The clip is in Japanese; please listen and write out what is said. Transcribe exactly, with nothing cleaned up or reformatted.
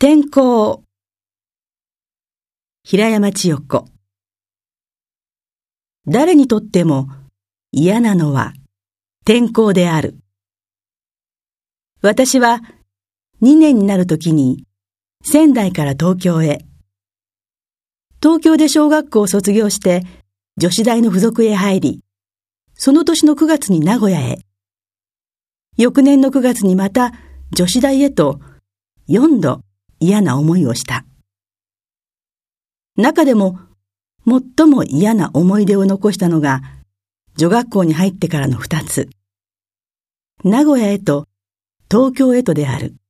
転校。平山千代子。誰にとっても嫌なのは転校である。私はにねんになるときに仙台から東京へ。東京で小学校を卒業して女子大の付属へ入り、その年のくがつに名古屋へ。翌年のくがつにまた女子大へとよんど嫌な思いをした。中でも最も嫌な思い出を残したのが女学校に入ってからの二つ。名古屋へと東京へとである。